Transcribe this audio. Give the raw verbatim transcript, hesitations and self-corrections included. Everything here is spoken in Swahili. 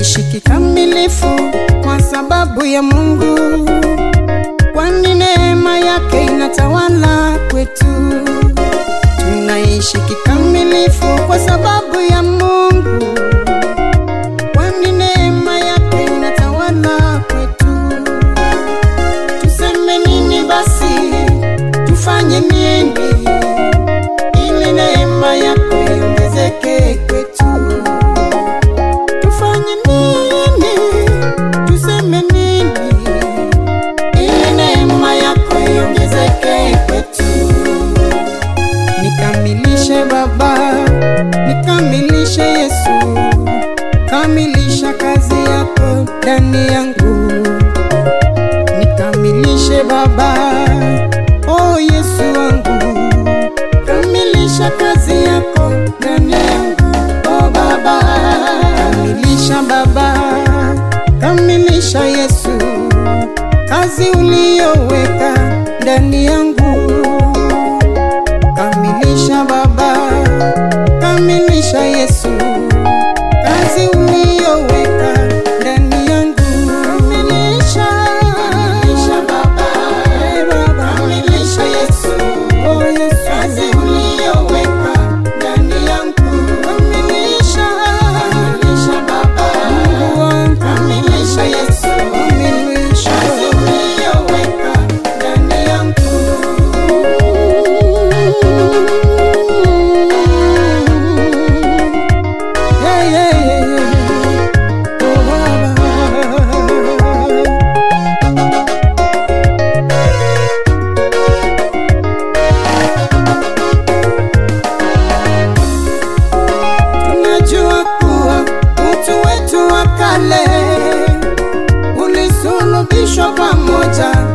tunaishi kikamilifu kwa sababu ya Mungu, kwani neema yake inatawala kwetu. Tunaishi kikamilifu kwa sababu ya Mungu, kwani neema yake inatawala kwetu. Tuseme nini basi, tufanye nini ili neema yako iongezeke kwetu? Tufanye nini, tuseme nini ili neema yako iongezeke kwetu? Nikamilishe Baba, nikamilishe Yesu, kamilisha kazi yako ndani yangu. Nikamilishe Baba, oh Yesu wangu, kamilisha kazi yako ndani yangu. Oh Baba, kamilisha Baba, kamilisha Yesu, kazi uliyoweka ndani yangu. Kamilisha Baba, kamilisha Yesu, kazi uliyoweka ndani yangu. Kamilisha, kamilisha Baba, kamilisha Yesu, oh Yesu, kazi uliyoweka ndani yangu. Kamilisha, kamilisha Baba, Mungu wangu, kamilisha Yesu, kamilisha kazi uliyoweka ndani yangu. Yeah, yeah, yeah, yeah. Oh Baba, tunajua kuwa utu wetu wa kale ulisulubishwa pamoja